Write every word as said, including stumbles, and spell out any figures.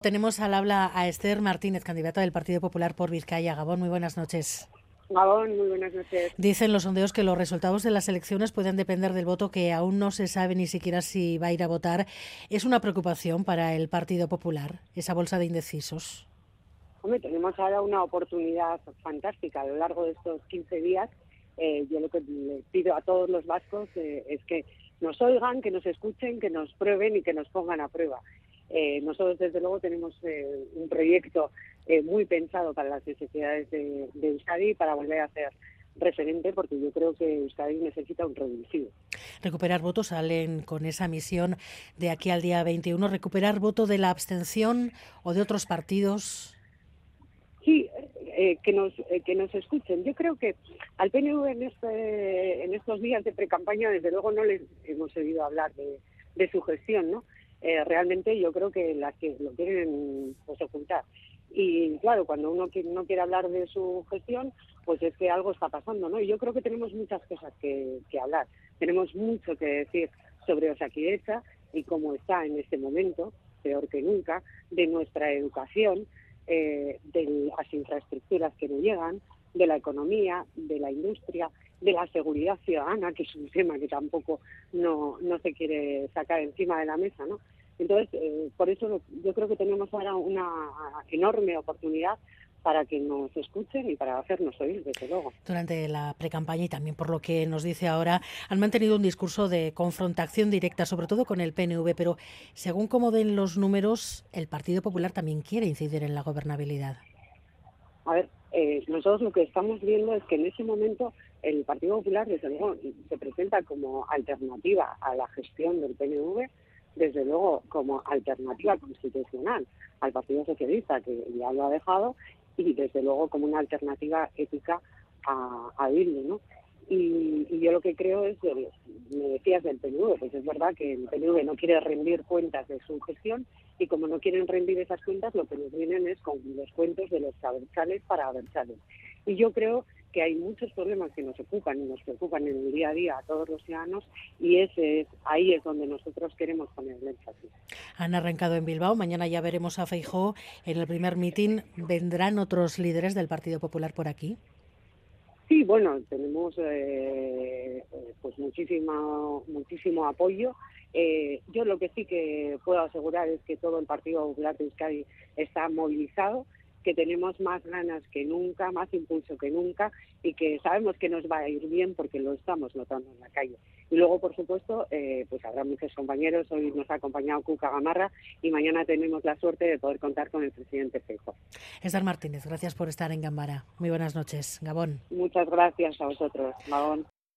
Tenemos al habla a Esther Martínez, candidata del Partido Popular por Vizcaya. Gabón, muy buenas noches. Gabón, muy buenas noches. Dicen los sondeos que los resultados de las elecciones pueden depender del voto, que aún no se sabe ni siquiera si va a ir a votar. ¿Es una preocupación para el Partido Popular, esa bolsa de indecisos? Hombre, tenemos ahora una oportunidad fantástica a lo largo de estos quince días. Eh, yo lo que le pido a todos los vascos eh, es que nos oigan, que nos escuchen, que nos prueben y que nos pongan a prueba. Eh, nosotros, desde luego, tenemos eh, un proyecto eh, muy pensado para las necesidades de, de Euskadi, para volver a ser referente, porque yo creo que Euskadi necesita un revulsivo. Recuperar votos, salen con esa misión de aquí al día veintiuno. ¿Recuperar voto de la abstención o de otros partidos? Sí, eh, que nos eh, que nos escuchen. Yo creo que al P N V en, este, en estos días de precampaña, desde luego, no les hemos oído hablar de, de su gestión, ¿no? Eh, realmente yo creo que las que lo quieren pues ocultar. Y claro, cuando uno no quiere hablar de su gestión, pues es que algo está pasando, ¿no? Y yo creo que tenemos muchas cosas que, que hablar. Tenemos mucho que decir sobre Osakidetza y cómo está en este momento, peor que nunca, de nuestra educación, eh, de las infraestructuras que no llegan, de la economía, de la industria, de la seguridad ciudadana, que es un tema que tampoco no, no se quiere sacar encima de la mesa, ¿no? Entonces, eh, por eso yo creo que tenemos ahora una enorme oportunidad para que nos escuchen y para hacernos oír, desde luego. Durante la precampaña, y también por lo que nos dice ahora, han mantenido un discurso de confrontación directa, sobre todo con el P N V, pero según cómo den los números, el Partido Popular también quiere incidir en la gobernabilidad. A ver, eh, nosotros lo que estamos viendo es que en ese momento el Partido Popular, desde luego, se presenta como alternativa a la gestión del P N V, desde luego como alternativa constitucional al Partido Socialista, que ya lo ha dejado, y desde luego como una alternativa ética a, a Bildu, ¿no? Y, y yo lo que creo es, me decías del P N V, pues es verdad que el P N V no quiere rendir cuentas de su gestión, y como no quieren rendir esas cuentas, lo que nos vienen es con los cuentos de los abertzales para abertzales. Y yo creo que hay muchos problemas que nos ocupan y nos preocupan en el día a día a todos los ciudadanos, y ese es, ahí es donde nosotros queremos poner el énfasis. Han arrancado en Bilbao, mañana ya veremos a Feijóo en el primer mitin. ¿Vendrán otros líderes del Partido Popular por aquí? Sí, bueno, tenemos eh, pues muchísimo, muchísimo apoyo. Eh, yo lo que sí que puedo asegurar es que todo el Partido Popular de Euskadi está movilizado, que tenemos más ganas que nunca, más impulso que nunca, y que sabemos que nos va a ir bien porque lo estamos notando en la calle. Y luego, por supuesto, eh, pues habrá muchos compañeros. Hoy nos ha acompañado Cuca Gamarra y mañana tenemos la suerte de poder contar con el presidente Feijóo. Esther Martínez, gracias por estar en Gambara. Muy buenas noches, Gabón. Muchas gracias a vosotros, Magón.